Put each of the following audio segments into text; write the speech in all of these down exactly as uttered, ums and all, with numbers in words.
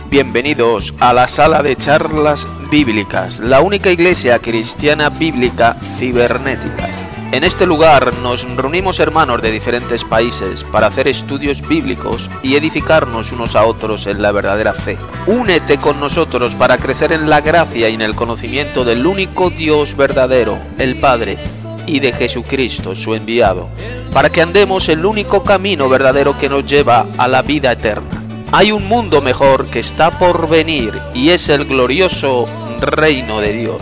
Bienvenidos a la sala de charlas bíblicas, la única iglesia cristiana bíblica cibernética. En este lugar nos reunimos hermanos de diferentes países para hacer estudios bíblicos y edificarnos unos a otros en la verdadera fe. Únete con nosotros para crecer en la gracia y en el conocimiento del único Dios verdadero, el Padre, y de Jesucristo, su enviado, para que andemos el único camino verdadero que nos lleva a la vida eterna. Hay un mundo mejor que está por venir y es el glorioso reino de Dios.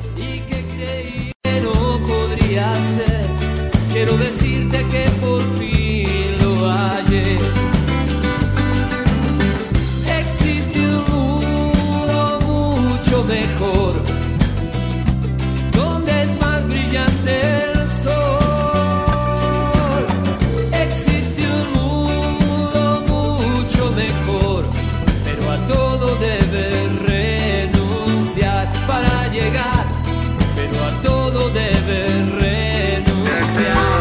Quiero decirte que por fin lo hallé. Existe un mundo mucho mejor, donde es más brillante el sol. Existe un mundo mucho mejor, pero a todo debes renunciar para llegar, pero a todo debes renunciar.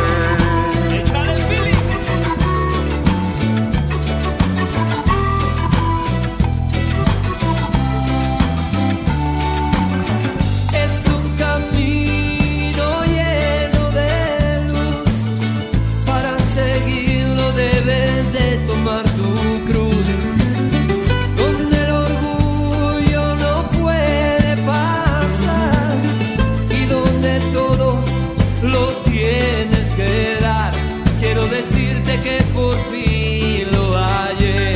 Decirte que por fin lo hallé.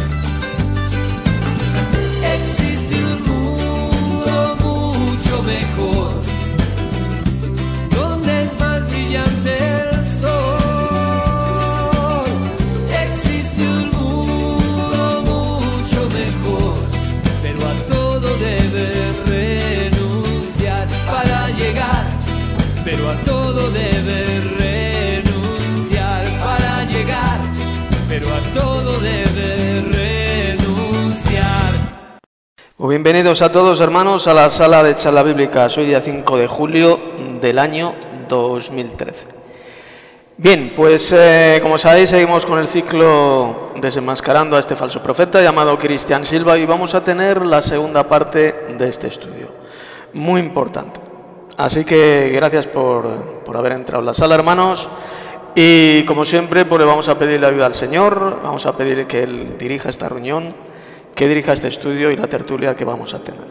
Existe un mundo mucho mejor, donde es más brillante el sol. Existe un mundo mucho mejor, pero a todo debes renunciar para llegar, pero a todo debes renunciar. Pero a todo debe renunciar. Muy bienvenidos a todos, hermanos, a la sala de charla bíblica. Hoy día cinco de julio del año dos mil trece. Bien, pues eh, como sabéis, seguimos con el ciclo desenmascarando a este falso profeta llamado Cristian Silva y vamos a tener la segunda parte de este estudio. Muy importante. Así que gracias por, por haber entrado en la sala, hermanos. Y como siempre, pues le vamos a pedir la ayuda al Señor, vamos a pedir que Él dirija esta reunión, que dirija este estudio y la tertulia que vamos a tener.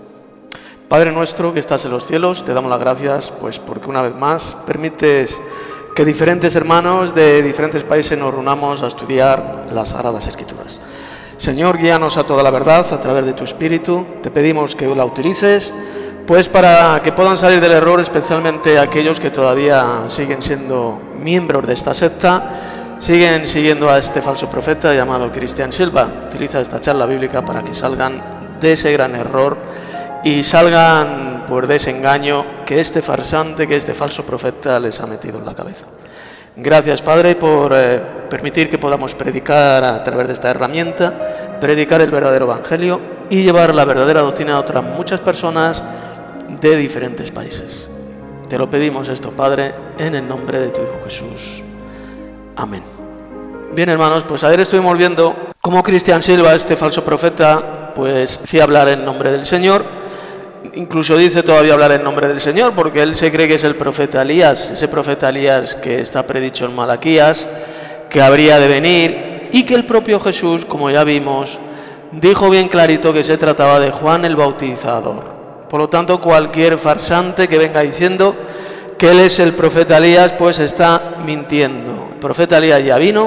Padre nuestro que estás en los cielos, te damos las gracias pues porque una vez más permites que diferentes hermanos de diferentes países nos reunamos a estudiar las Sagradas Escrituras. Señor, guíanos a toda la verdad a través de tu Espíritu, te pedimos que la utilices pues para que puedan salir del error, especialmente aquellos que todavía siguen siendo miembros de esta secta, siguen siguiendo a este falso profeta llamado Cristian Silva. Utiliza esta charla bíblica para que salgan de ese gran error y salgan pues, de ese engaño que este farsante, que este falso profeta les ha metido en la cabeza. Gracias, Padre, por eh, permitir que podamos predicar a través de esta herramienta, predicar el verdadero evangelio y llevar la verdadera doctrina a otras muchas personas de diferentes países. Te lo pedimos esto, Padre, en el nombre de tu Hijo Jesús. Amén. Bien, hermanos, pues ayer estuvimos viendo cómo Cristian Silva, este falso profeta, pues hacía hablar en nombre del Señor. Incluso dice todavía hablar en nombre del Señor, porque él se cree que es el profeta Elías, ese profeta Elías que está predicho en Malaquías, que habría de venir, y que el propio Jesús, como ya vimos, dijo bien clarito que se trataba de Juan el Bautizador. Por lo tanto, cualquier farsante que venga diciendo que él es el profeta Elías, pues está mintiendo. El profeta Elías ya vino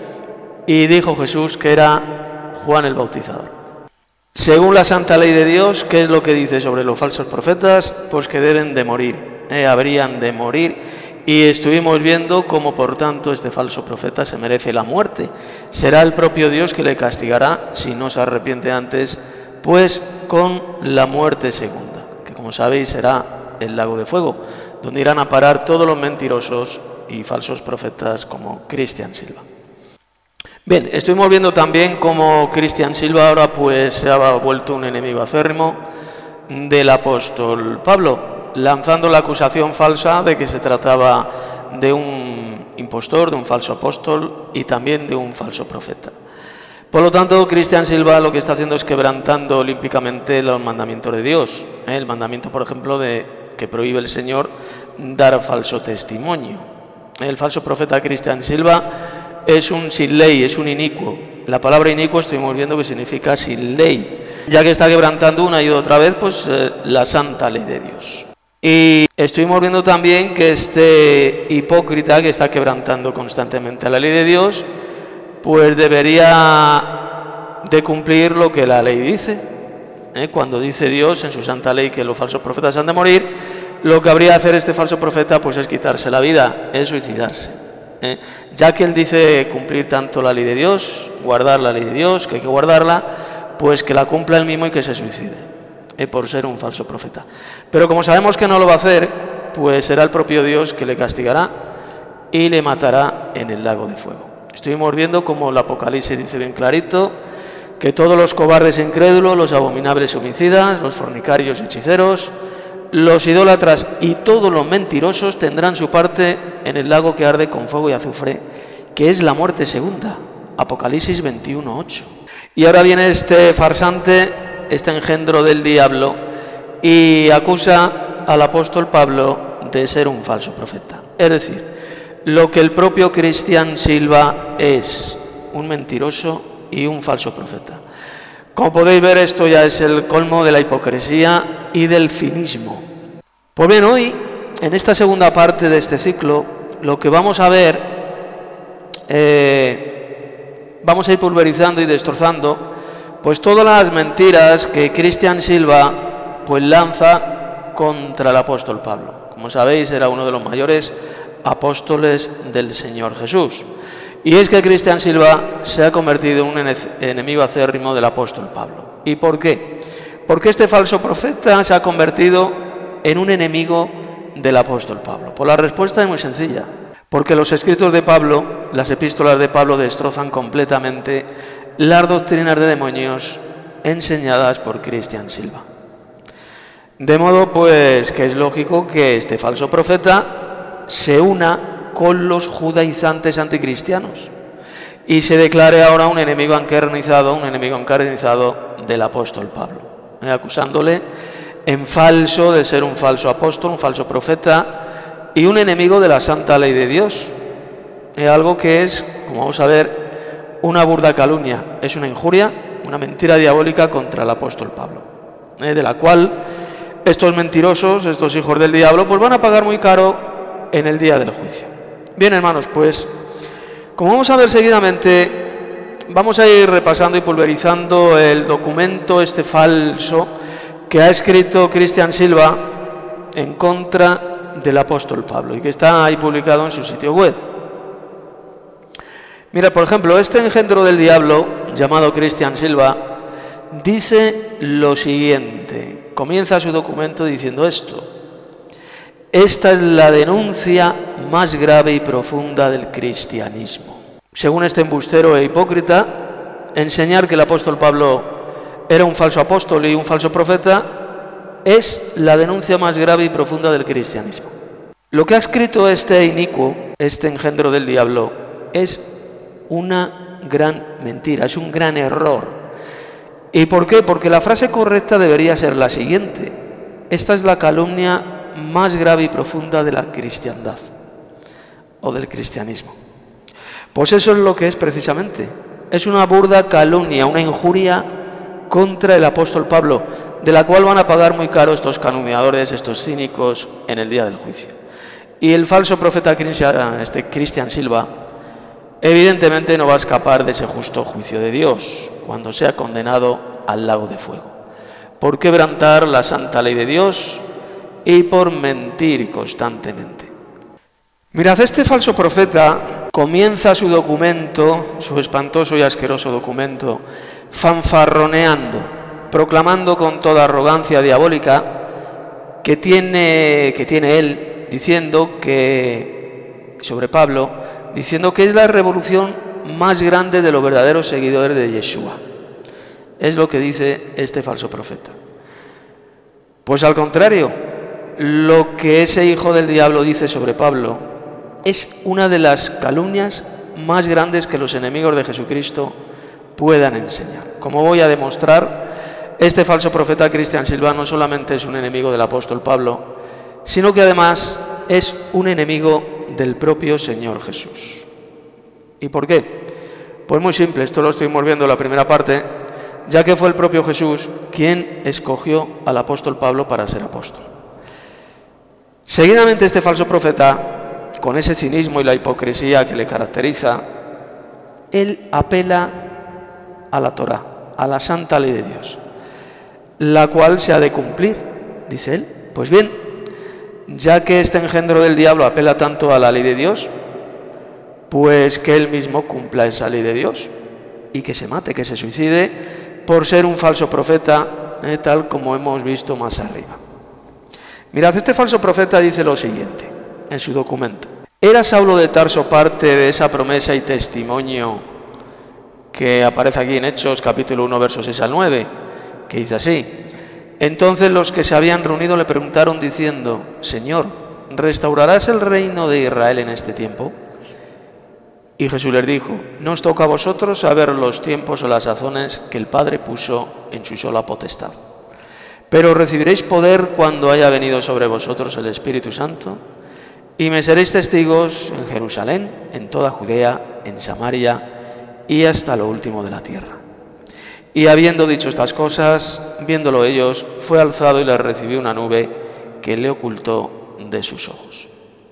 y dijo Jesús que era Juan el Bautizador. Según la santa ley de Dios, ¿qué es lo que dice sobre los falsos profetas? Pues que deben de morir, eh, habrían de morir. Y estuvimos viendo cómo, por tanto, este falso profeta se merece la muerte. Será el propio Dios que le castigará si no se arrepiente antes, pues con la muerte segunda, que como sabéis será el lago de fuego, donde irán a parar todos los mentirosos y falsos profetas como Cristian Silva. Bien, estuvimos viendo también cómo Cristian Silva ahora pues se ha vuelto un enemigo acérrimo del apóstol Pablo, lanzando la acusación falsa de que se trataba de un impostor, de un falso apóstol y también de un falso profeta. Por lo tanto, Cristian Silva lo que está haciendo es quebrantando olímpicamente los mandamientos de Dios. ¿eh? El mandamiento, por ejemplo, de que prohíbe el Señor dar falso testimonio. El falso profeta Cristian Silva es un sin ley, es un inicuo. La palabra inicuo estuvimos viendo que significa sin ley, ya que está quebrantando una y otra vez pues eh, la santa ley de Dios. Y estuvimos viendo también que este hipócrita que está quebrantando constantemente la ley de Dios, pues debería de cumplir lo que la ley dice. ¿eh? Cuando dice Dios en su santa ley que los falsos profetas han de morir, lo que habría de hacer este falso profeta pues es quitarse la vida, es suicidarse. ¿eh? Ya que él dice cumplir tanto la ley de Dios, guardar la ley de Dios, que hay que guardarla, pues que la cumpla él mismo y que se suicide, ¿eh? por ser un falso profeta. Pero como sabemos que no lo va a hacer, pues será el propio Dios que le castigará y le matará en el lago de fuego. Estuvimos viendo como el Apocalipsis dice bien clarito que todos los cobardes e incrédulos, los abominables homicidas, los fornicarios y hechiceros, los idólatras y todos los mentirosos tendrán su parte en el lago que arde con fuego y azufre, que es la muerte segunda. Apocalipsis veintiuno ocho. Y ahora viene este farsante, este engendro del diablo, y acusa al apóstol Pablo de ser un falso profeta. Es decir, lo que el propio Cristian Silva es, un mentiroso y un falso profeta. Como podéis ver, esto ya es el colmo de la hipocresía y del cinismo. Pues bien, hoy, en esta segunda parte de este ciclo, lo que vamos a ver, eh, vamos a ir pulverizando y destrozando, pues todas las mentiras que Cristian Silva pues lanza contra el apóstol Pablo. Como sabéis, era uno de los mayores apóstoles del Señor Jesús. Y es que Cristian Silva se ha convertido en un enemigo acérrimo del apóstol Pablo. ¿Y por qué? Porque este falso profeta se ha convertido en un enemigo del apóstol Pablo. Pues la respuesta es muy sencilla. Porque los escritos de Pablo, las epístolas de Pablo, destrozan completamente las doctrinas de demonios enseñadas por Cristian Silva. De modo pues que es lógico que este falso profeta se una con los judaizantes anticristianos y se declare ahora un enemigo encarnizado, un enemigo encarnizado del apóstol Pablo, ¿eh? acusándole en falso de ser un falso apóstol, un falso profeta y un enemigo de la santa ley de Dios. Es algo que es, como vamos a ver, una burda calumnia, es una injuria, una mentira diabólica contra el apóstol Pablo, ¿eh? de la cual estos mentirosos, estos hijos del diablo, pues van a pagar muy caro en el día del juicio. Bien, hermanos, pues como vamos a ver seguidamente, vamos a ir repasando y pulverizando el documento este falso que ha escrito Cristian Silva en contra del apóstol Pablo y que está ahí publicado en su sitio web. Mira, por ejemplo, este engendro del diablo, llamado Cristian Silva, dice lo siguiente, comienza su documento diciendo esto: esta es la denuncia más grave y profunda del cristianismo. Según este embustero e hipócrita, enseñar que el apóstol Pablo era un falso apóstol y un falso profeta es la denuncia más grave y profunda del cristianismo. Lo que ha escrito este inicuo, este engendro del diablo, es una gran mentira, es un gran error. ¿Y por qué? Porque la frase correcta debería ser la siguiente: esta es la calumnia más grave y profunda de la cristiandad o del cristianismo. Pues eso es lo que es precisamente, es una burda calumnia, una injuria contra el apóstol Pablo, de la cual van a pagar muy caro estos calumniadores, estos cínicos en el día del juicio. Y el falso profeta este Cristian Silva evidentemente no va a escapar de ese justo juicio de Dios cuando sea condenado al lago de fuego por quebrantar la santa ley de Dios y por mentir constantemente. Mirad, este falso profeta comienza su documento, su espantoso y asqueroso documento, fanfarroneando, proclamando con toda arrogancia diabólica que tiene, que tiene él, diciendo que, sobre Pablo, diciendo que es la revolución más grande de los verdaderos seguidores de Yeshua. Es lo que dice este falso profeta. Pues al contrario, lo que ese hijo del diablo dice sobre Pablo es una de las calumnias más grandes que los enemigos de Jesucristo puedan enseñar. Como voy a demostrar, este falso profeta Cristian Silva no solamente es un enemigo del apóstol Pablo, sino que además es un enemigo del propio Señor Jesús. ¿Y por qué? Pues muy simple, esto lo estuvimos viendo en la primera parte, ya que fue el propio Jesús quien escogió al apóstol Pablo para ser apóstol. Seguidamente este falso profeta, con ese cinismo y la hipocresía que le caracteriza, él apela a la Torá, a la santa ley de Dios, la cual se ha de cumplir, dice él. Pues bien, ya que este engendro del diablo apela tanto a la ley de Dios, pues que él mismo cumpla esa ley de Dios y que se mate, que se suicide por ser un falso profeta, eh, tal como hemos visto más arriba. Mirad, este falso profeta dice lo siguiente en su documento: ¿era Saulo de Tarso parte de esa promesa y testimonio que aparece aquí en Hechos capítulo uno versos seis al nueve, que dice así: entonces los que se habían reunido le preguntaron diciendo, Señor, ¿restaurarás el reino de Israel en este tiempo? Y Jesús les dijo, no os toca a vosotros saber los tiempos o las sazones que el Padre puso en su sola potestad. Pero recibiréis poder cuando haya venido sobre vosotros el Espíritu Santo, y me seréis testigos en Jerusalén, en toda Judea, en Samaria y hasta lo último de la tierra. Y habiendo dicho estas cosas, viéndolo ellos, fue alzado y les recibió una nube que le ocultó de sus ojos.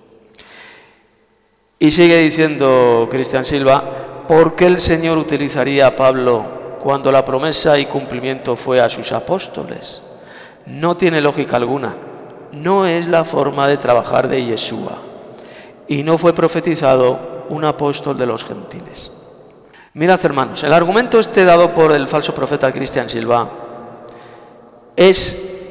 Y sigue diciendo Cristian Silva, ¿por qué el Señor utilizaría a Pablo cuando la promesa y cumplimiento fue a sus apóstoles? No tiene lógica alguna, no es la forma de trabajar de Yeshua, y no fue profetizado un apóstol de los gentiles. Mirad, hermanos, el argumento este dado por el falso profeta Cristian Silva es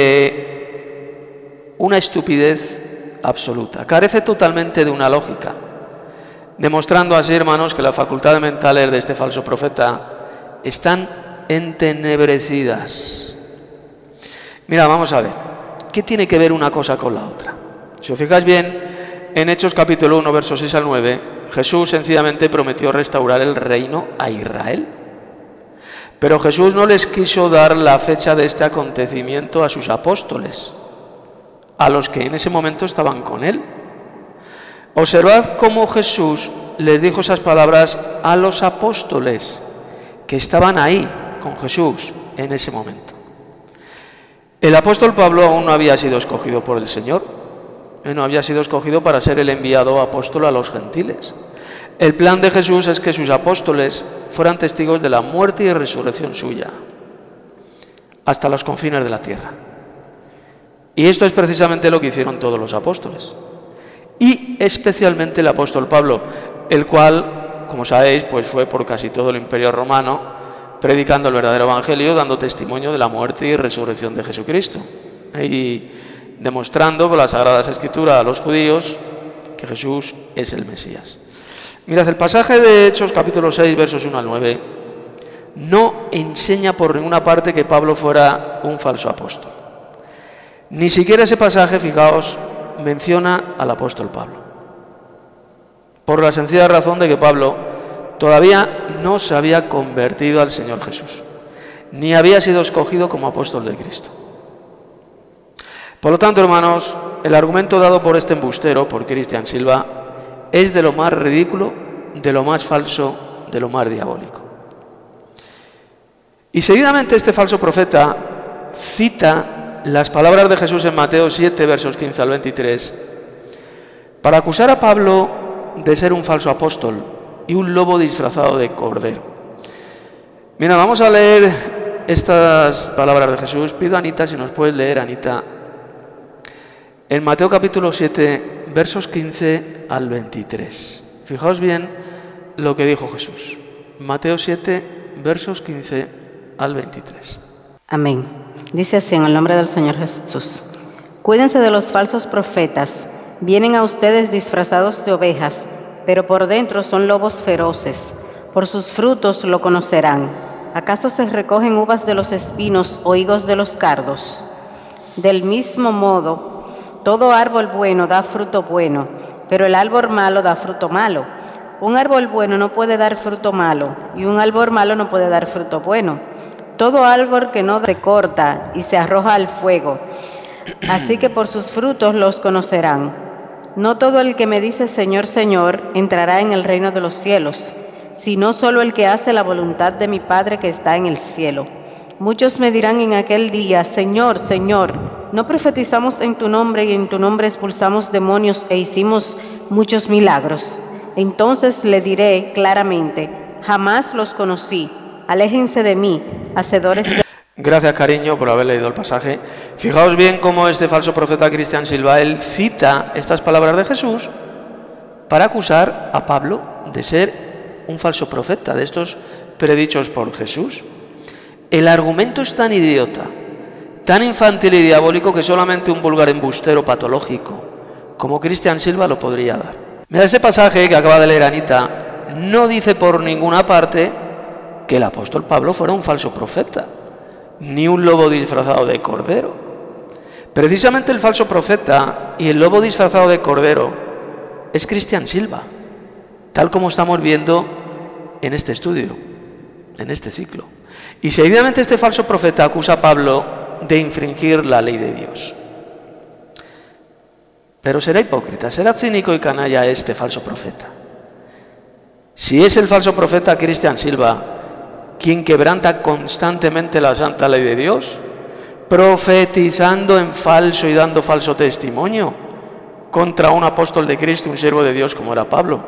de una estupidez absoluta, carece totalmente de una lógica, demostrando así, hermanos, que las facultades mentales de este falso profeta están entenebrecidas. Mira, vamos a ver, ¿qué tiene que ver una cosa con la otra? Si os fijáis bien, en Hechos capítulo uno, versos seis al nueve, Jesús sencillamente prometió restaurar el reino a Israel. Pero Jesús no les quiso dar la fecha de este acontecimiento a sus apóstoles, a los que en ese momento estaban con él. Observad cómo Jesús les dijo esas palabras a los apóstoles que estaban ahí con Jesús en ese momento. El apóstol Pablo aún no había sido escogido por el Señor, él no había sido escogido para ser el enviado apóstol a los gentiles. El plan de Jesús es que sus apóstoles fueran testigos de la muerte y resurrección suya, hasta los confines de la tierra. Y esto es precisamente lo que hicieron todos los apóstoles. Y especialmente el apóstol Pablo, el cual, como sabéis, pues fue por casi todo el imperio romano, predicando el verdadero evangelio, dando testimonio de la muerte y resurrección de Jesucristo. Y demostrando con las Sagradas Escrituras a los judíos que Jesús es el Mesías. Mirad, el pasaje de Hechos capítulo seis, versos uno al nueve, no enseña por ninguna parte que Pablo fuera un falso apóstol. Ni siquiera ese pasaje, fijaos, menciona al apóstol Pablo. Por la sencilla razón de que Pablo todavía no se había convertido al Señor Jesús, ni había sido escogido como apóstol de Cristo. Por lo tanto, hermanos, el argumento dado por este embustero, por Cristian Silva, es de lo más ridículo, de lo más falso, de lo más diabólico. Y seguidamente este falso profeta cita las palabras de Jesús en Mateo siete, versos quince al veintitrés, para acusar a Pablo de ser un falso apóstol y un lobo disfrazado de cordero. Mira, vamos a leer estas palabras de Jesús. Pido a Anita si nos puedes leer, Anita, en Mateo capítulo siete, versos quince al veintitrés. Fijaos bien lo que dijo Jesús. Mateo siete, versos quince al veintitrés. Amén. Dice así en el nombre del Señor Jesús. Cuídense de los falsos profetas. Vienen a ustedes disfrazados de ovejas, pero por dentro son lobos feroces. Por sus frutos lo conocerán. ¿Acaso se recogen uvas de los espinos o higos de los cardos? Del mismo modo, todo árbol bueno da fruto bueno, pero el árbol malo da fruto malo, Un árbol bueno no puede dar fruto malo, y un árbol malo no puede dar fruto bueno. Todo árbol que no se corta y se arroja al fuego. Así que por sus frutos los conocerán. No todo el que me dice Señor, Señor, entrará en el reino de los cielos, sino solo el que hace la voluntad de mi Padre que está en el cielo. Muchos me dirán en aquel día, Señor, Señor, ¿no profetizamos en tu nombre y en tu nombre expulsamos demonios e hicimos muchos milagros? Entonces le diré claramente, jamás los conocí, aléjense de mí, hacedores de... Gracias, cariño, por haber leído el pasaje. Fijaos bien cómo este falso profeta Cristian Silva, él cita estas palabras de Jesús para acusar a Pablo de ser un falso profeta, de estos predichos por Jesús. El argumento es tan idiota, tan infantil y diabólico que solamente un vulgar embustero patológico como Cristian Silva lo podría dar. Mira, ese pasaje que acaba de leer Anita no dice por ninguna parte que el apóstol Pablo fuera un falso profeta, ni un lobo disfrazado de cordero. Precisamente el falso profeta y el lobo disfrazado de cordero es Cristian Silva, tal como estamos viendo en este estudio, en este ciclo. Y seguidamente este falso profeta acusa a Pablo de infringir la ley de Dios. Pero será hipócrita, será cínico y canalla este falso profeta. Si es el falso profeta Cristian Silva quien quebranta constantemente la santa ley de Dios, profetizando en falso y dando falso testimonio contra un apóstol de Cristo, un siervo de Dios como era Pablo.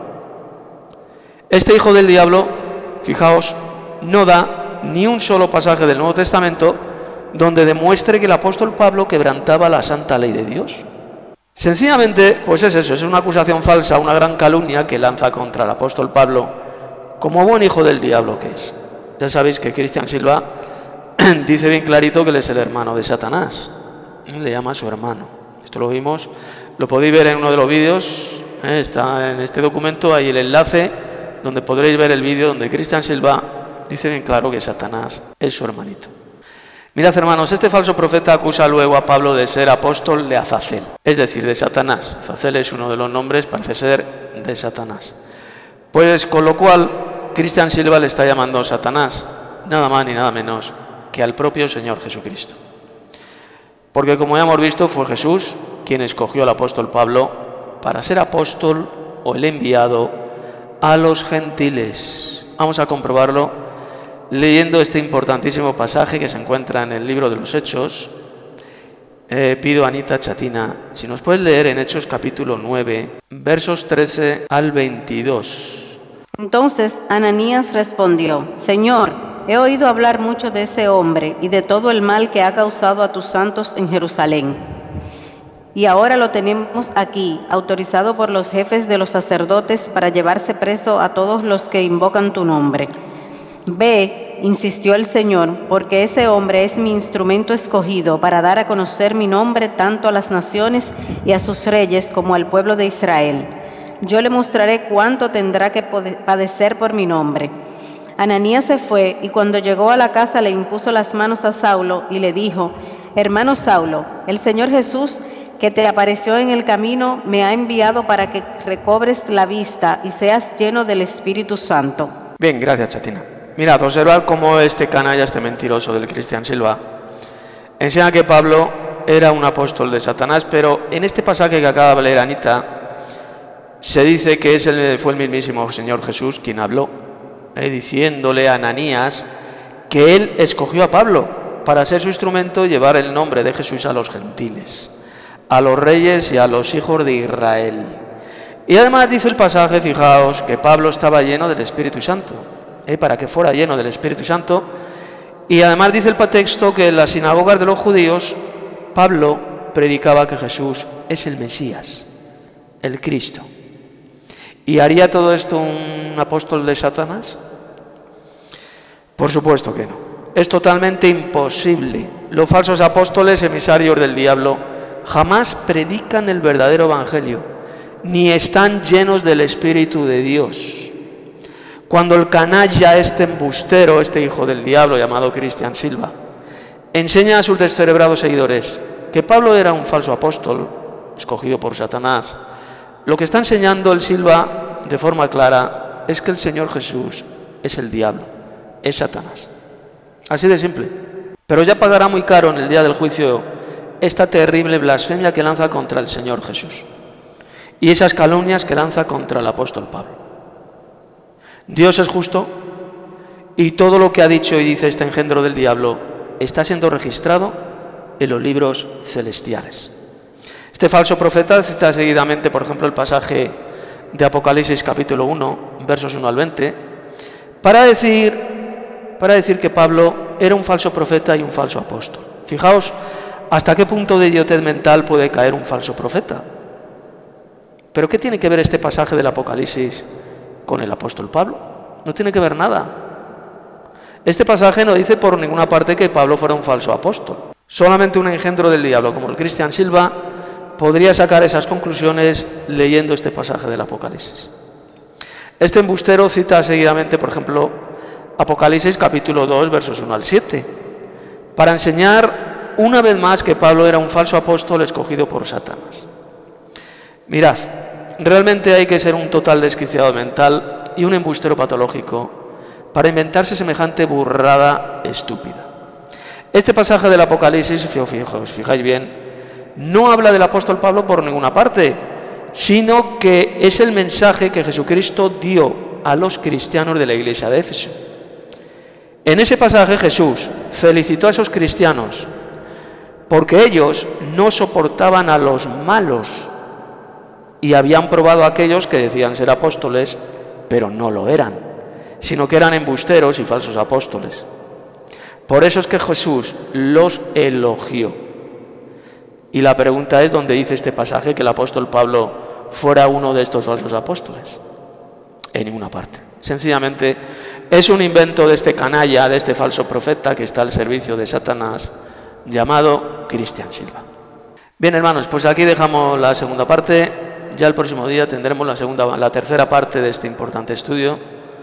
Este hijo del diablo, fijaos, no da ni un solo pasaje del Nuevo Testamento donde demuestre que el apóstol Pablo quebrantaba la santa ley de Dios. Sencillamente, pues es eso, es una acusación falsa, una gran calumnia que lanza contra el apóstol Pablo como buen hijo del diablo que es. Ya sabéis que Cristian Silva dice bien clarito que él es el hermano de Satanás, le llama a su hermano. Esto lo vimos, lo podéis ver en uno de los vídeos, ¿eh? Está en este documento, ahí el enlace donde podréis ver el vídeo donde Cristian Silva dice bien claro que Satanás es su hermanito. Mirad, hermanos, este falso profeta acusa luego a Pablo de ser apóstol de Azazel, es decir, de Satanás. Azazel es uno de los nombres, parece ser, de Satanás. Pues con lo cual, Cristian Silva le está llamando Satanás, nada más ni nada menos que al propio Señor Jesucristo. Porque como ya hemos visto, fue Jesús quien escogió al apóstol Pablo para ser apóstol o el enviado a los gentiles. Vamos a comprobarlo leyendo este importantísimo pasaje que se encuentra en el libro de los Hechos. Eh, pido a Anita Chatina, si nos puedes leer en Hechos capítulo nueve, versos trece al veintidós. Entonces Ananías respondió, Señor, he oído hablar mucho de ese hombre y de todo el mal que ha causado a tus santos en Jerusalén. Y ahora lo tenemos aquí, autorizado por los jefes de los sacerdotes para llevarse preso a todos los que invocan tu nombre. Ve, insistió el Señor, porque ese hombre es mi instrumento escogido para dar a conocer mi nombre tanto a las naciones y a sus reyes como al pueblo de Israel. Yo le mostraré cuánto tendrá que padecer por mi nombre. Ananías se fue y cuando llegó a la casa le impuso las manos a Saulo y le dijo, hermano Saulo, el Señor Jesús que te apareció en el camino me ha enviado para que recobres la vista y seas lleno del Espíritu Santo. Bien, gracias, Chatina. Mirad, observad cómo este canalla, este mentiroso del Cristian Silva, enseña que Pablo era un apóstol de Satanás, pero en este pasaje que acaba de leer Anita, se dice que es el, fue el mismísimo Señor Jesús quien habló, eh, diciéndole a Ananías que él escogió a Pablo para ser su instrumento y llevar el nombre de Jesús a los gentiles, a los reyes y a los hijos de Israel. Y además dice el pasaje, fijaos, que Pablo estaba lleno del Espíritu Santo, eh, para que fuera lleno del Espíritu Santo. Y además dice el texto que en las sinagogas de los judíos, Pablo predicaba que Jesús es el Mesías, el Cristo. ¿Y haría todo esto un apóstol de Satanás? Por supuesto que no. Es totalmente imposible. Los falsos apóstoles, emisarios del diablo, jamás predican el verdadero evangelio, ni están llenos del Espíritu de Dios. Cuando el canalla, este embustero, este hijo del diablo llamado Cristian Silva, enseña a sus descerebrados seguidores que Pablo era un falso apóstol, escogido por Satanás, lo que está enseñando el Silva de forma clara es que el Señor Jesús es el diablo, es Satanás. Así de simple. Pero ya pagará muy caro en el día del juicio esta terrible blasfemia que lanza contra el Señor Jesús y esas calumnias que lanza contra el apóstol Pablo. Dios es justo y todo lo que ha dicho y dice este engendro del diablo está siendo registrado en los libros celestiales. Este falso profeta cita seguidamente, por ejemplo, el pasaje de Apocalipsis capítulo uno, versos uno al veinte, para decir, para decir que Pablo era un falso profeta y un falso apóstol. Fijaos hasta qué punto de idiotez mental puede caer un falso profeta. ¿Pero qué tiene que ver este pasaje del Apocalipsis con el apóstol Pablo? No tiene que ver nada. Este pasaje no dice por ninguna parte que Pablo fuera un falso apóstol. Solamente un engendro del diablo como el Cristian Silva podría sacar esas conclusiones leyendo este pasaje del Apocalipsis. Este embustero cita seguidamente, por ejemplo, Apocalipsis capítulo dos, versos uno al siete, para enseñar una vez más que Pablo era un falso apóstol escogido por Satanás. Mirad, realmente hay que ser un total desquiciado mental y un embustero patológico para inventarse semejante burrada estúpida. Este pasaje del Apocalipsis, si os fijáis bien, no habla del apóstol Pablo por ninguna parte, sino que es el mensaje que Jesucristo dio a los cristianos de la iglesia de Éfeso. En ese pasaje Jesús felicitó a esos cristianos porque ellos no soportaban a los malos y habían probado a aquellos que decían ser apóstoles, pero no lo eran, sino que eran embusteros y falsos apóstoles. Por eso es que Jesús los elogió. Y la pregunta es, ¿dónde dice este pasaje que el apóstol Pablo fuera uno de estos falsos apóstoles? En ninguna parte. Sencillamente es un invento de este canalla, de este falso profeta que está al servicio de Satanás, llamado Cristian Silva. Bien, hermanos, pues aquí dejamos la segunda parte. Ya el próximo día tendremos la segunda, la tercera parte de este importante estudio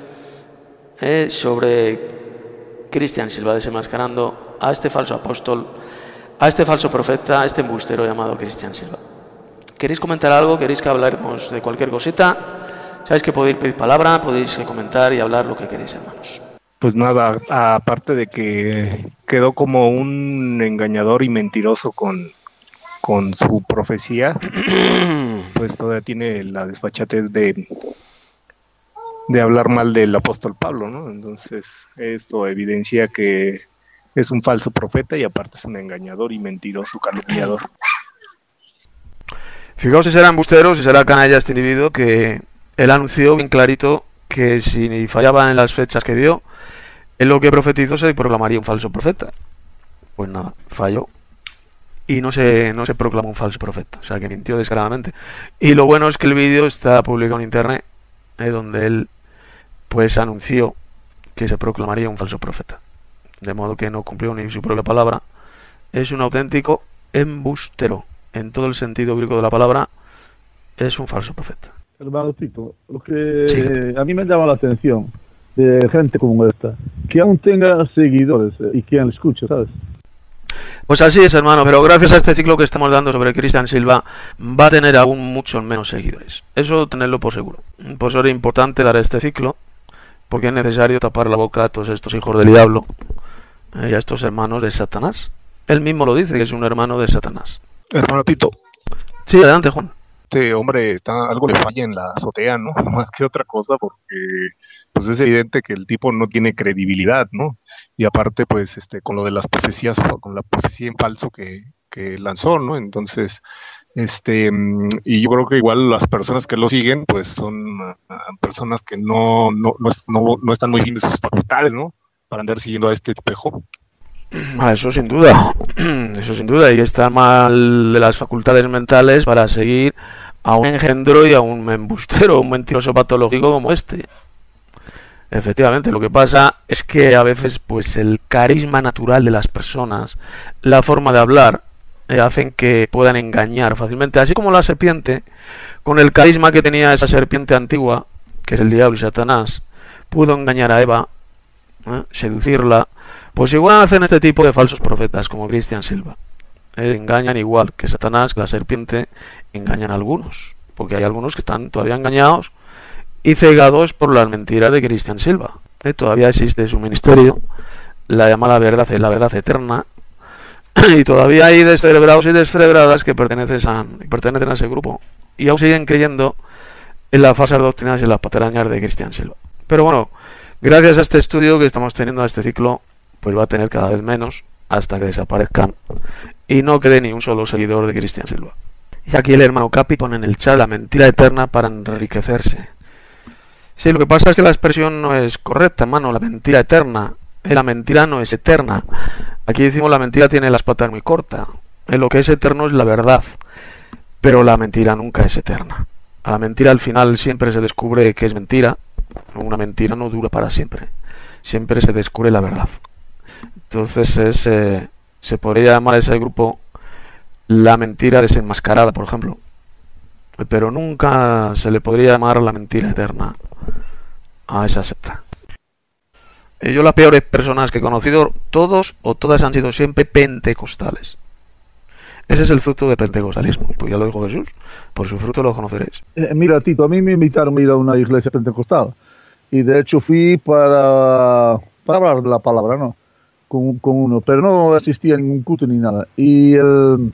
eh, sobre Cristian Silva, desenmascarando a este falso apóstol, a este falso profeta, a este embustero llamado Cristian Silva. ¿Queréis comentar algo? ¿Queréis que hablemos de cualquier cosita? Sabéis que podéis pedir palabra, podéis comentar y hablar lo que queréis, hermanos. Pues nada, aparte de que quedó como un engañador y mentiroso con, con su profecía, pues todavía tiene la desfachatez de, de hablar mal del apóstol Pablo, ¿no? Entonces esto evidencia que es un falso profeta y aparte es un engañador y mentiroso calumniador. Fijaos si será embustero, si será canalla este individuo, que él anunció bien clarito que si fallaba en las fechas que dio, él lo que profetizó se proclamaría un falso profeta. Pues nada, falló y no se, no se proclamó un falso profeta, o sea que mintió descaradamente. Y lo bueno es que el vídeo está publicado en internet, eh, donde él pues anunció que se proclamaría un falso profeta. De modo que no cumplió ni su propia palabra. Es un auténtico embustero. En todo el sentido bíblico de la palabra, es un falso profeta. Hermano Tito, lo que Sí. a mí me llama la atención de gente como esta, que aún tenga seguidores eh, y quien le escucha, ¿sabes? Pues así es, hermano, pero gracias a este ciclo que estamos dando sobre Cristian Silva, va a tener aún muchos menos seguidores. Eso tenerlo por seguro. Por eso era importante dar este ciclo, porque es necesario tapar la boca a todos estos hijos del diablo eh, y a estos hermanos de Satanás. Él mismo lo dice, que es un hermano de Satanás. Hermano Tito, Sí, adelante, Juan. este hombre está, algo le falla en la azotea, ¿no? Más que otra cosa, porque pues es evidente que el tipo no tiene credibilidad, ¿no? Y aparte, pues, este, con lo de las profecías, con la profecía en falso que, que lanzó, ¿no? Entonces, este, y yo creo que igual las personas que lo siguen, pues, son uh, personas que no, no, no, no, no están muy bien de sus facultades, ¿no? Para andar siguiendo a este espejo. Ah, eso sin duda, eso sin duda, y está mal de las facultades mentales para seguir a un engendro y a un embustero, un mentiroso patológico como este. Efectivamente, lo que pasa es que a veces pues el carisma natural de las personas, la forma de hablar, eh, hacen que puedan engañar fácilmente, así como la serpiente, con el carisma que tenía esa serpiente antigua, que es el diablo y Satanás, pudo engañar a Eva, ¿eh? seducirla. Pues igual hacen este tipo de falsos profetas como Cristian Silva. Eh, engañan igual que Satanás, que la serpiente, engañan a algunos. Porque hay algunos que están todavía engañados y cegados por las mentiras de Cristian Silva. ¿Eh? Todavía existe su ministerio, la llamada verdad, la verdad eterna, y todavía hay descerebrados y descerebradas que pertenecen a, pertenecen a ese grupo y aún siguen creyendo en las falsas doctrinas y las patarañas de Cristian Silva. Pero bueno, gracias a este estudio que estamos teniendo, a este ciclo, pues va a tener cada vez menos hasta que desaparezcan y no quede ni un solo seguidor de Cristian Silva. Dice aquí el hermano Capi, pone en el chat la mentira eterna para enriquecerse. Sí, lo que pasa es que la expresión no es correcta, hermano, la mentira eterna. Eh, la mentira no es eterna. Aquí decimos la mentira tiene las patas muy cortas. Eh, lo que es eterno es la verdad, pero la mentira nunca es eterna. A la mentira al final siempre se descubre que es mentira. Una mentira no dura para siempre. Siempre se descubre la verdad. Entonces es, eh, se podría llamar a ese grupo la mentira desenmascarada, por ejemplo. Pero nunca se le podría llamar la mentira eterna a esa secta. Eh, yo las peores personas que he conocido, todos o todas han sido siempre pentecostales. Ese es el fruto del pentecostalismo. Pues ya lo dijo Jesús, por su fruto lo conoceréis. Eh, mira, Tito, a mí me invitaron a ir a una iglesia pentecostal. Y de hecho fui para, para hablar de la palabra, ¿no? Con, con uno, pero no asistí a ningún culto ni nada. Y, el,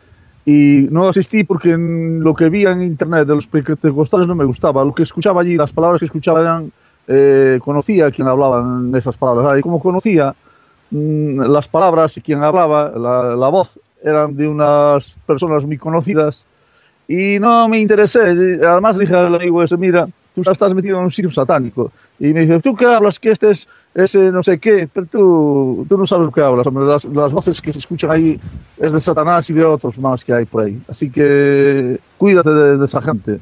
y no asistí porque en lo que vi en internet de los pentecostales no me gustaba. Lo que escuchaba allí, las palabras que escuchaba eran... Eh, conocía a quien hablaba en esas palabras. Y como conocía mmm, las palabras y quien hablaba, la, la voz, eran de unas personas muy conocidas. Y no me interesé. Además dije al amigo ese, mira, tú estás metido en un sitio satánico. Y me dice, ¿tú qué hablas? Que este es ese no sé qué, pero tú, tú no sabes lo que hablas. Hombre, las, las voces que se escuchan ahí es de Satanás y de otros más que hay por ahí. Así que cuídate de, de esa gente.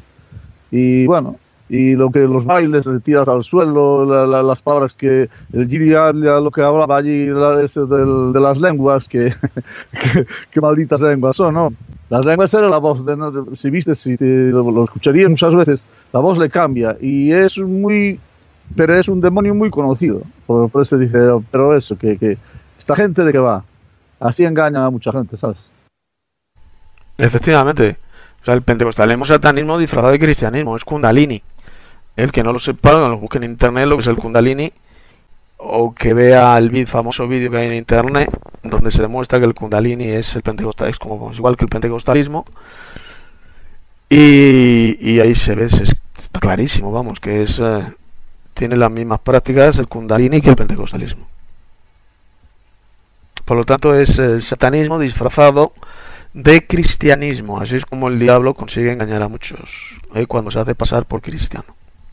Y bueno, y lo que los bailes, le tiras al suelo, la, la, las palabras que el Giri, lo que hablaba allí la, ese de, de las lenguas, que, que, que malditas lenguas son, ¿no? Las lenguas era la voz, de, ¿no? Si viste, si te, lo, lo escucharías muchas veces, la voz le cambia y es muy, pero es un demonio muy conocido. Por, por eso dice, pero eso, que, que esta gente de qué va, así engaña a mucha gente, ¿sabes? Efectivamente, o sea, el pentecostalismo, satanismo disfrazado de cristianismo, es Kundalini. El que no lo sepa, lo busque en internet lo que es el Kundalini, o que vea el famoso vídeo que hay en internet donde se demuestra que el Kundalini es el pentecostalismo, como es igual que el pentecostalismo, y, y ahí se ve, es, está clarísimo, vamos, que es eh, tiene las mismas prácticas el Kundalini que el pentecostalismo. Por lo tanto es el satanismo disfrazado de cristianismo. Así es como el diablo consigue engañar a muchos, ¿eh? Cuando se hace pasar por cristiano.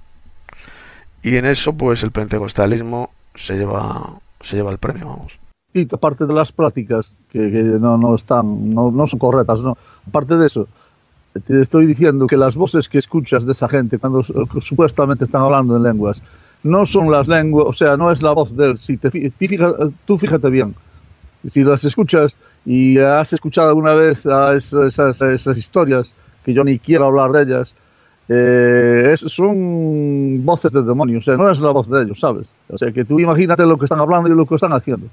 Y en eso pues el pentecostalismo se lleva se lleva el premio, vamos. Y aparte de las prácticas que, que no, no están no, no son correctas, no. Aparte de eso, te estoy diciendo que las voces que escuchas de esa gente cuando supuestamente están hablando en lenguas no son las lenguas, o sea, no es la voz de él. Si te, te fijas, tú fíjate bien, si las escuchas y has escuchado alguna vez a esas, esas, esas historias, que yo ni quiero hablar de ellas, eh, es, son voces de demonios, o sea, no es la voz de ellos, ¿sabes? O sea, que tú imagínate lo que están hablando y lo que están haciendo.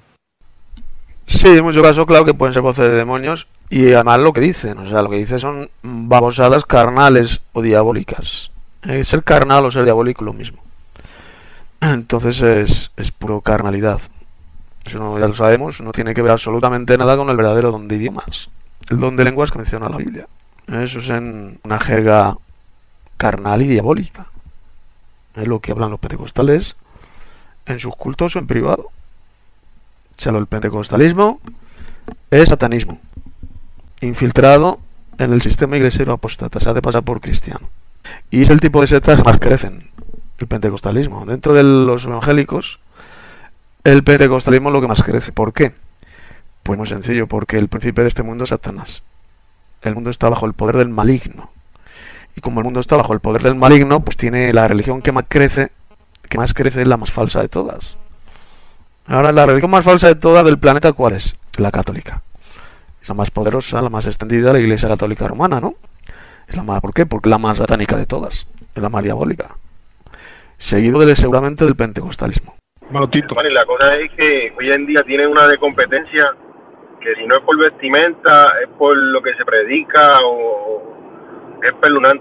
Sí, en muchos casos, claro que pueden ser voces de demonios, y además lo que dicen, o sea, lo que dicen son babosadas carnales o diabólicas. Eh, ser carnal o ser diabólico es lo mismo. Entonces es, es puro carnalidad. Eso no, ya lo sabemos, no tiene que ver absolutamente nada con el verdadero don de idiomas, el don de lenguas que menciona la Biblia. Eso es en una jerga carnal y diabólica. Es lo que hablan los pentecostales en sus cultos o en privado. O sea, el pentecostalismo es satanismo infiltrado en el sistema iglesiero apóstata, se hace pasar por cristiano. Y es el tipo de sectas que más crecen, el pentecostalismo. Dentro de los evangélicos, el pentecostalismo es lo que más crece. ¿Por qué? Pues muy sencillo, porque el príncipe de este mundo es Satanás. El mundo está bajo el poder del maligno. Y como el mundo está bajo el poder del maligno, pues tiene la religión que más crece, que más crece es la más falsa de todas. Ahora, la religión más falsa de todas del planeta, ¿cuál es? La católica. Es la más poderosa, la más extendida, la Iglesia Católica Romana, ¿no? Es la más, ¿por qué? Porque es la más satánica de todas. Es la más diabólica. Seguido de, seguramente del pentecostalismo. Bueno, Tito. Bueno, y la cosa es que hoy en día tienen una de competencia que si no es por vestimenta, es por lo que se predica o es pelunante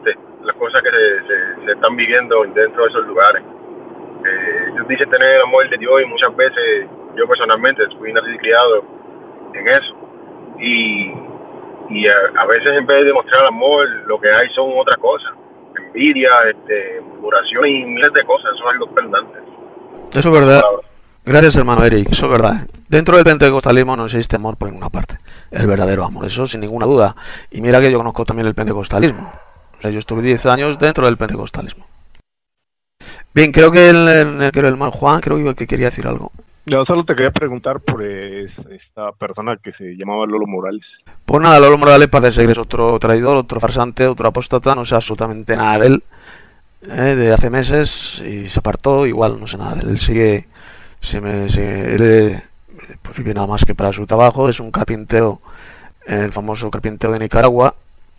las cosas que se, se, se están viviendo dentro de esos lugares. Eh, ellos dicen tener el amor de Dios y muchas veces yo personalmente fui nacido y criado en eso. Y, y a, a veces en vez de demostrar amor, lo que hay son otras cosas. Envidia, este, murmuración y miles de cosas. Eso es algo espeluznante. Eso es verdad. Gracias, hermano Eric. Eso es verdad. Dentro del pentecostalismo no existe amor por ninguna parte. El verdadero amor. Eso sin ninguna duda. Y mira que yo conozco también el pentecostalismo. O sea, yo estuve diez años dentro del pentecostalismo. Bien, creo que el, el, el, el hermano Juan, creo que quería decir algo. Yo solo te quería preguntar por es, esta persona que se llamaba Lolo Morales. Pues nada, Lolo Morales parece que es otro traidor, otro farsante, otro apóstata, no sé absolutamente nada de él. Eh, de hace meses y se apartó, igual no sé nada de él. Él sigue, se me, se, él pues vive nada más que para su trabajo, es un carpintero, el famoso carpintero de Nicaragua.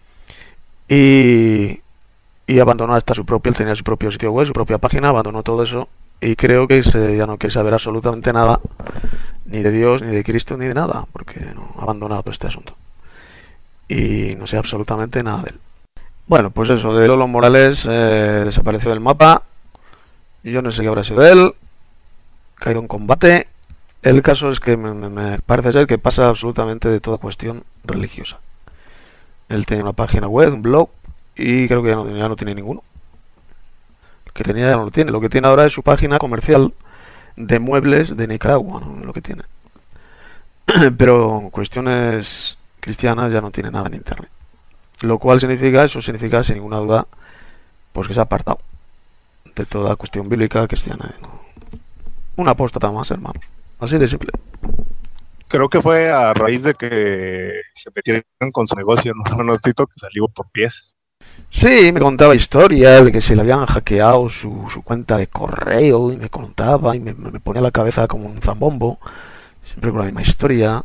Y, y abandonó hasta su propio, él tenía su propio sitio web, su propia página, abandonó todo eso. Y creo que se, ya no quiere saber absolutamente nada, ni de Dios, ni de Cristo, ni de nada, porque no, ha abandonado todo este asunto. Y no sé absolutamente nada de él. Bueno, pues eso, de Lolo Morales eh, desapareció del mapa. Yo no sé qué habrá sido de él. Caído en combate. El caso es que me, me parece ser que pasa absolutamente de toda cuestión religiosa. Él tenía una página web, un blog, y creo que ya no, ya no tiene ninguno. Que tenía ya no lo tiene, lo que tiene ahora es su página comercial de muebles de Nicaragua, ¿no? Lo que tiene. Pero cuestiones cristianas ya no tiene nada en internet, lo cual significa, eso significa sin ninguna duda, pues que se ha apartado de toda cuestión bíblica cristiana, ¿no? Una apóstata más, hermanos, así de simple. Creo que fue a raíz de que se metieron con su negocio, ¿no, hermano Tito? Que salió por pies. Sí, me contaba historias de que se le habían hackeado su, su cuenta de correo, y me contaba y me, me ponía la cabeza como un zambombo, siempre con la misma historia.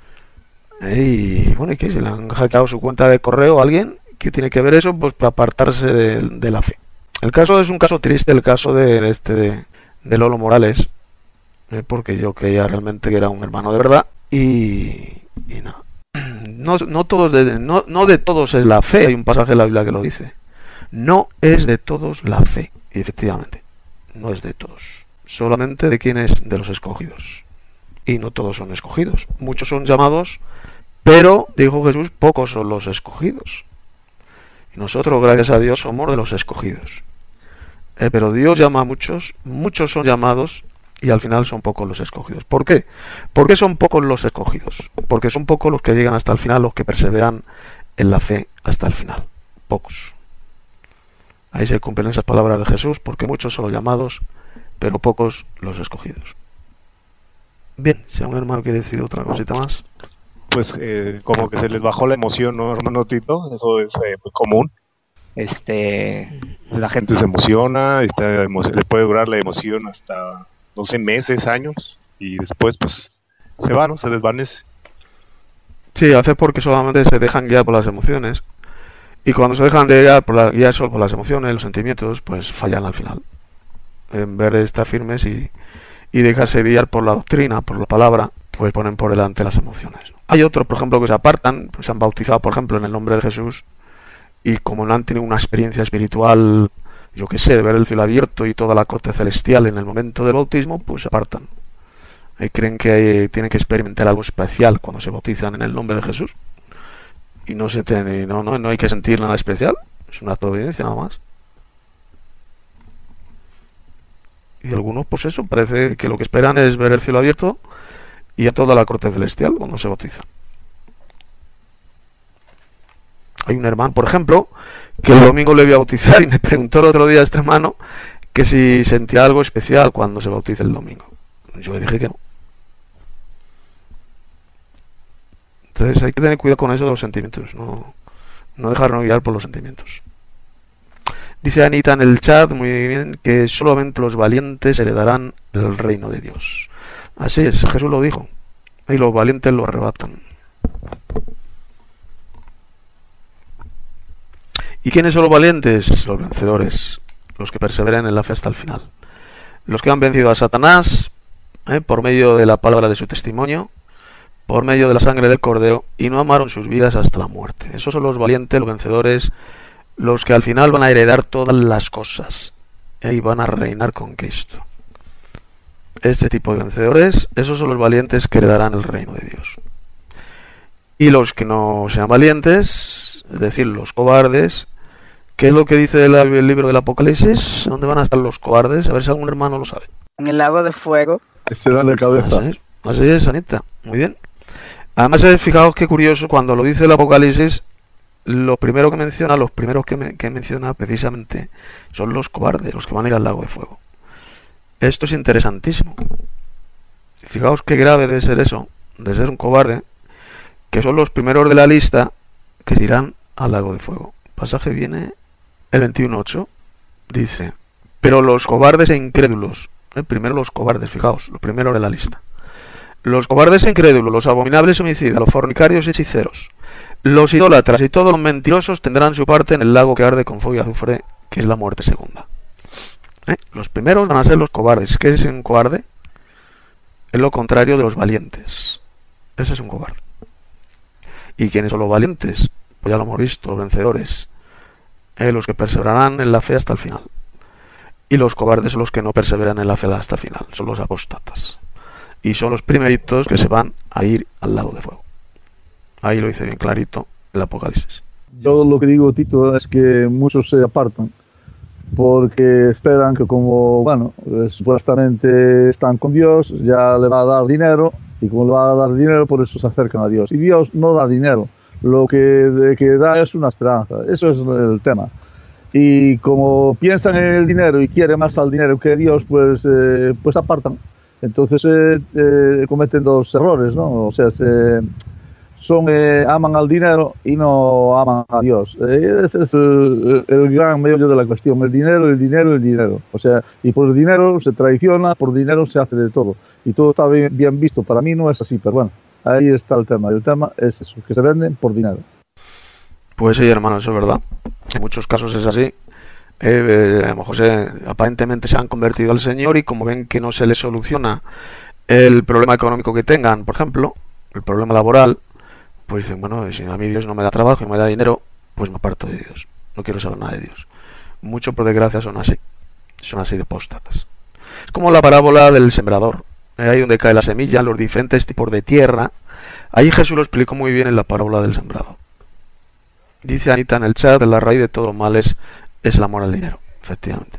Y bueno, ¿y qué? Se le han hackeado su cuenta de correo a alguien. ¿Qué tiene que ver eso? Pues para apartarse de, de la fe. El caso es un caso triste, el caso de, de este de, de Lolo Morales, eh, porque yo creía realmente que era un hermano de verdad y, y nada. No, no, todos de, no, no de todos es la fe, hay un pasaje de la Biblia que lo dice. No es de todos la fe, y efectivamente, no es de todos. Solamente de quienes, de los escogidos. Y no todos son escogidos. Muchos son llamados, pero, dijo Jesús, pocos son los escogidos. Y nosotros, gracias a Dios, somos de los escogidos. Eh, pero Dios llama a muchos, muchos son llamados, y al final son pocos los escogidos. ¿Por qué? ¿Por qué son pocos los escogidos? Porque son pocos los que llegan hasta el final, los que perseveran en la fe hasta el final. Pocos. Ahí se cumplen esas palabras de Jesús, porque muchos son los llamados, pero pocos los escogidos. Bien, si algún hermano quiere decir otra cosita más. Pues eh, como que se les bajó la emoción, ¿no, hermano Tito? Eso es eh, muy común. Este, la gente se emociona, está, le puede durar la emoción hasta doce meses, años, y después pues se va, ¿no? Se desvanece. Sí, hace porque solamente se dejan guiar por las emociones, y cuando se dejan de guiar por, la, guiar solo por las emociones, los sentimientos, pues fallan al final. En vez de estar firmes y, y dejarse guiar por la doctrina, por la palabra, pues ponen por delante las emociones. Hay otros, por ejemplo, que se apartan, pues se han bautizado, por ejemplo, en el nombre de Jesús, y como no han tenido una experiencia espiritual, yo qué sé, de ver el cielo abierto y toda la corte celestial en el momento del bautismo, pues se apartan. Y creen que hay, tienen que experimentar algo especial cuando se bautizan en el nombre de Jesús. Y no se tiene, no, no, no hay que sentir nada especial, es un acto de obediencia nada más. Y algunos, pues eso, parece que lo que esperan es ver el cielo abierto y a toda la corte celestial cuando se bautizan. Hay un hermano, por ejemplo, que el domingo le voy a bautizar y me preguntó el otro día a este hermano que si sentía algo especial cuando se bautiza el domingo. Yo le dije que no. Entonces hay que tener cuidado con eso de los sentimientos, no, no dejarnos guiar por los sentimientos. Dice Anita en el chat, muy bien, que solamente los valientes heredarán el reino de Dios. Así es, Jesús lo dijo, y los valientes lo arrebatan. ¿Y quiénes son los valientes? Los vencedores, los que perseveran en la fe hasta el final. Los que han vencido a Satanás ¿eh? por medio de la palabra de su testimonio, por medio de la sangre del Cordero, y no amaron sus vidas hasta la muerte. Esos son los valientes, los vencedores, los que al final van a heredar todas las cosas y van a reinar con Cristo. Este tipo de vencedores, esos son los valientes que heredarán el reino de Dios. Y los que no sean valientes, es decir, los cobardes, ¿qué es lo que dice el, el libro del Apocalipsis? ¿Dónde van a estar los cobardes? A ver si algún hermano lo sabe. En el lago de fuego. Ese era de cabeza. Así es, así es, Anita. Muy bien. Además, eh, fijaos qué curioso, cuando lo dice el Apocalipsis, lo primero que menciona, los primeros que, me, que menciona precisamente son los cobardes, los que van a ir al lago de fuego. Esto es interesantísimo. Fijaos qué grave debe ser eso, de ser un cobarde, que son los primeros de la lista que se irán al lago de fuego. El pasaje viene el veintiuno ocho, dice, pero los cobardes e incrédulos, eh, primero los cobardes, fijaos, los primeros de la lista. Los cobardes e incrédulos, los abominables homicidas, los fornicarios y hechiceros, los idólatras y todos los mentirosos tendrán su parte en el lago que arde con fuego y azufre, que es la muerte segunda. ¿Eh? Los primeros van a ser los cobardes. ¿Qué es un cobarde? Es lo contrario de los valientes. Ese es un cobarde. ¿Y quiénes son los valientes? Pues ya lo hemos visto, los vencedores. Eh, los que perseverarán en la fe hasta el final. Y los cobardes son los que no perseveran en la fe hasta el final. Son los apóstatas. Y son los primeritos que se van a ir al lago de fuego. Ahí lo dice bien clarito el Apocalipsis. Yo lo que digo, Tito, es que muchos se apartan porque esperan que como, bueno, eh, supuestamente están con Dios, ya le va a dar dinero, y como le va a dar dinero, por eso se acercan a Dios. Y Dios no da dinero, lo que, de, que da es una esperanza, eso es el tema. Y como piensan en el dinero y quieren más al dinero que Dios, pues, eh, pues apartan. Entonces eh, eh, cometen dos errores, ¿no? O sea, se, son, eh, aman al dinero y no aman a Dios. Eh, ese es el, el gran meollo de la cuestión, el dinero, el dinero, el dinero. O sea, y por el dinero se traiciona, por dinero se hace de todo. Y todo está bien, bien visto. Para mí no es así, pero bueno, ahí está el tema. El tema es eso, que se venden por dinero. Pues sí, hermano, eso es verdad. En muchos casos es así. Eh, a lo mejor se, aparentemente se han convertido al Señor y como ven que no se les soluciona el problema económico que tengan, por ejemplo, el problema laboral, pues dicen, bueno, si a mí Dios no me da trabajo y no me da dinero, pues me aparto de Dios. No quiero saber nada de Dios. Muchos, por desgracia, son así. Son así de apóstatas. Es como la parábola del sembrador. Eh, ahí donde cae la semilla, los diferentes tipos de tierra. Ahí Jesús lo explicó muy bien en la parábola del sembrador. Dice Anita en el chat, la raíz de todos los males es el amor al dinero, efectivamente.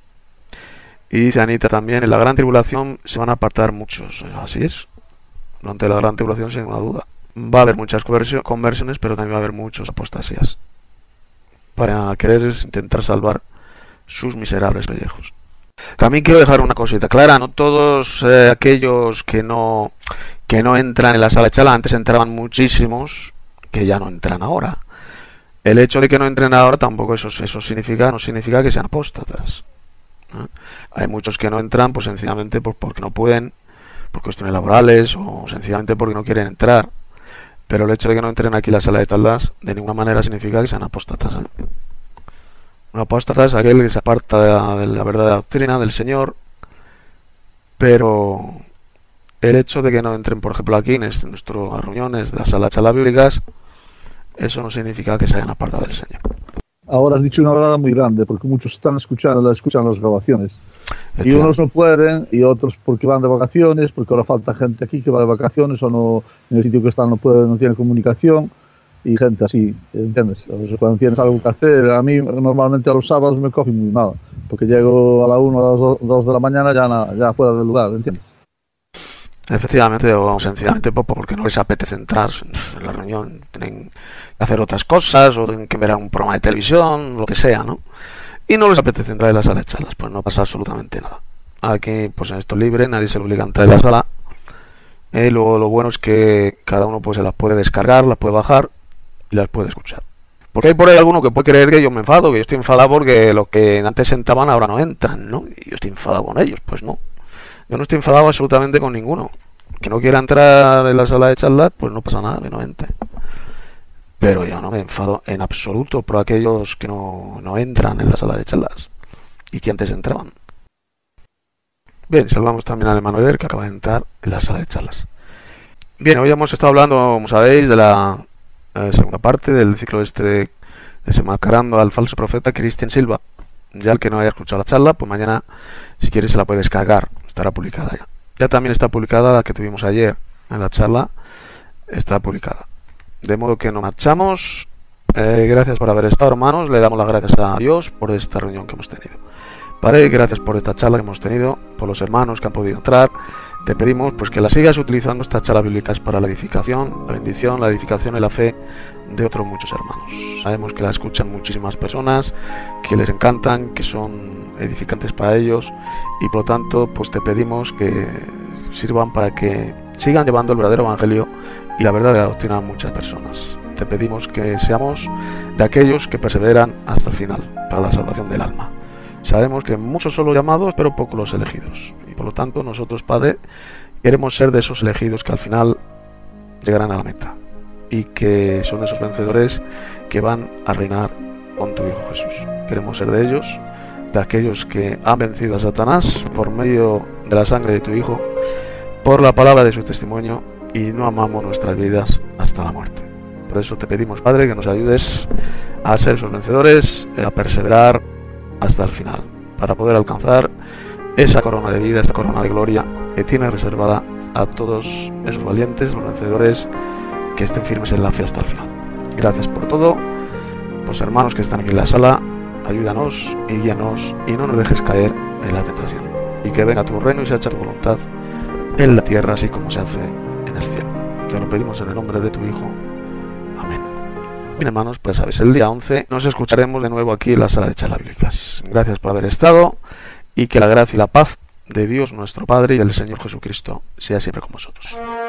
Y dice Anita también, en la gran tribulación se van a apartar muchos. Así es. Durante la gran tribulación, sin ninguna duda. Va a haber muchas conversiones, pero también va a haber muchas apostasías. Para querer intentar salvar sus miserables pellejos. También quiero dejar una cosita clara. No todos eh, aquellos que no, que no entran en la sala de charla, antes entraban muchísimos, que ya no entran ahora. El hecho de que no entren ahora tampoco eso, eso significa, no significa que sean apóstatas. ¿Eh? Hay muchos que no entran pues sencillamente por, porque no pueden, por cuestiones laborales o sencillamente porque no quieren entrar. Pero el hecho de que no entren aquí en la sala de charlas de ninguna manera significa que sean apóstatas. ¿Eh? Un apóstata es aquel que se aparta de la, de la verdadera doctrina del Señor, pero el hecho de que no entren, por ejemplo, aquí en este, nuestras reuniones de la sala de charlas bíblicas, eso no significa que se hayan apartado del Señor. Ahora has dicho una verdad muy grande, porque muchos están escuchando, escuchan las grabaciones. Y unos no pueden, y otros porque van de vacaciones, porque ahora falta gente aquí que va de vacaciones, o no, en el sitio que están no puede, no tiene comunicación, y gente así, ¿entiendes? O sea, cuando tienes algo que hacer, a mí normalmente a los sábados me coge muy mal, porque llego a la una o a las dos de la mañana ya, na, ya fuera del lugar, ¿entiendes? Efectivamente, o sencillamente porque no les apetece entrar en la reunión, tienen que hacer otras cosas, o tienen que ver un programa de televisión, lo que sea, ¿no? Y no les apetece entrar en la sala de charlas, pues no pasa absolutamente nada. Aquí, pues en esto libre, nadie se le obliga a entrar en la sala. Eh, luego lo bueno es que cada uno pues se las puede descargar, las puede bajar y las puede escuchar. Porque hay por ahí alguno que puede creer que yo me enfado, que yo estoy enfadado porque los que antes entraban ahora no entran, ¿no? Y yo estoy enfadado con ellos, pues no. Yo no estoy enfadado absolutamente con ninguno. Que no quiera entrar en la sala de charlas, pues no pasa nada, que no entre. Pero yo no me enfado en absoluto por aquellos que no, no entran en la sala de charlas y que antes entraban. Bien, saludamos también al hermano Eder, que acaba de entrar en la sala de charlas. Bien, hoy hemos estado hablando, como sabéis, de la eh, segunda parte del ciclo este de, desenmascarando al falso profeta Cristian Silva. Ya el que no haya escuchado la charla, pues mañana, si quiere, se la puede descargar, estará publicada ya. Ya también está publicada la que tuvimos ayer en la charla, está publicada. De modo que nos marchamos. Eh, gracias por haber estado, hermanos. Le damos las gracias a Dios por esta reunión que hemos tenido. Padre, gracias por esta charla que hemos tenido, por los hermanos que han podido entrar. Te pedimos pues que la sigas utilizando estas charlas bíblicas para la edificación, la bendición, la edificación y la fe de otros muchos hermanos. Sabemos que la escuchan muchísimas personas, que les encantan, que son edificantes para ellos, y por lo tanto pues te pedimos que sirvan para que sigan llevando el verdadero evangelio y la verdad de la doctrina a muchas personas. Te pedimos que seamos de aquellos que perseveran hasta el final para la salvación del alma. Sabemos que muchos son los llamados, pero pocos los elegidos. Y por lo tanto, nosotros, Padre, queremos ser de esos elegidos que al final llegarán a la meta. Y que son esos vencedores que van a reinar con tu Hijo Jesús. Queremos ser de ellos, de aquellos que han vencido a Satanás por medio de la sangre de tu Hijo, por la palabra de su testimonio, y no amamos nuestras vidas hasta la muerte. Por eso te pedimos, Padre, que nos ayudes a ser esos vencedores, a perseverar hasta el final, para poder alcanzar esa corona de vida, esa corona de gloria que tienes reservada a todos esos valientes, los vencedores, que estén firmes en la fe hasta el final. Gracias por todo. Pues hermanos que están aquí en la sala, ayúdanos y guíanos y no nos dejes caer en la tentación. Y que venga tu reino y se haga tu voluntad en la tierra así como se hace en el cielo. Te lo pedimos en el nombre de tu Hijo. Amén. Bien, hermanos, pues sabéis, el día once nos escucharemos de nuevo aquí en la sala de charlas bíblicas. Gracias por haber estado y que la gracia y la paz de Dios nuestro Padre y del Señor Jesucristo sea siempre con vosotros.